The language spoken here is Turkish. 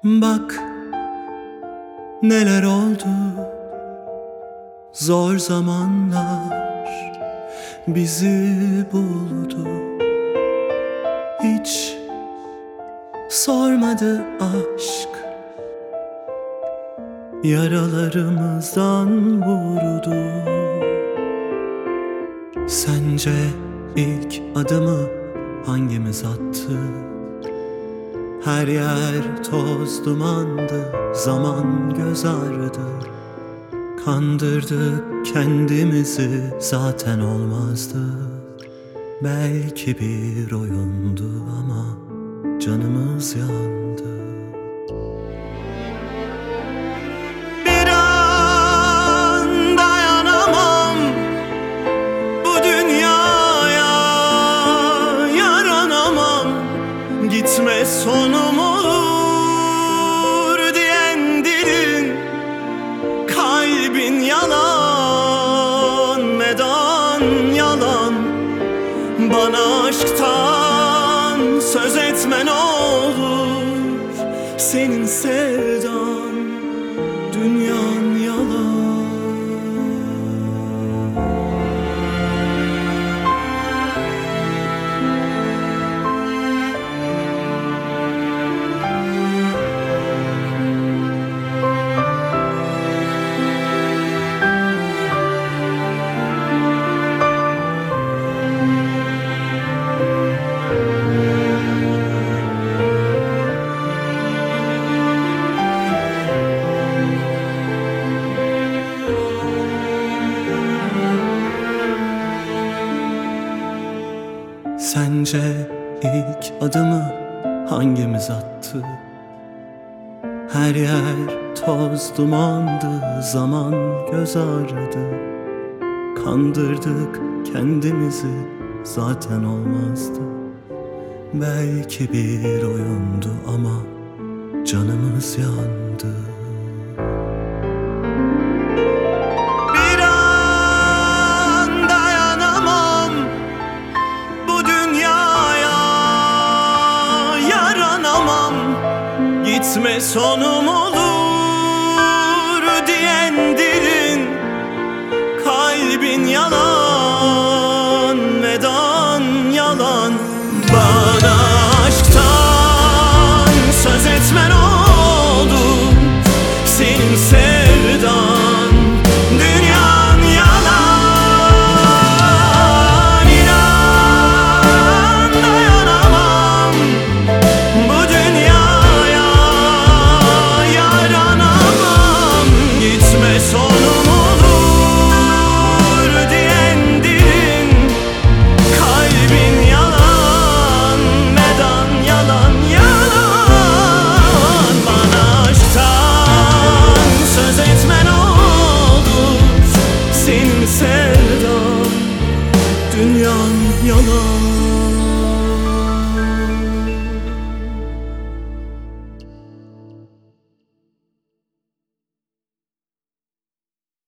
Bak neler oldu, zor zamanlar bizi buldu. Hiç sormadı aşk, yaralarımızdan vurdu. Sence ilk adımı hangimiz attı? Her yer toz dumandı, zaman göz ağrıdı. Kandırdık kendimizi, zaten olmazdı. Belki bir oyundu ama canımız yandı. Bir an dayanamam bu dünyaya, yaranamam. Gitme sonum olur diyen dilin, kalbin yalan, medan yalan. Bana aşktan söz etme ne olur, senin sevdan, dünyan yalan. Sence ilk adımı hangimiz attı? Her yer toz dumandı, zaman göz ağrıdı. Kandırdık kendimizi, zaten olmazdı. Belki bir oyundu ama canımız yandı. Gitme sonum olur diyen dilin, kalbin yalan, medan yalan. Bana aşktan söz etmen oldu, senin sevdan, dünyan yalan. İnan dayanamam bu dünyaya, yaranamam. Gitme sonum olur diyen dilin, kalbin yalan, medan yalan yalan. Bana aşktan söz etmen olur, senin sevdan, dünyan yalan.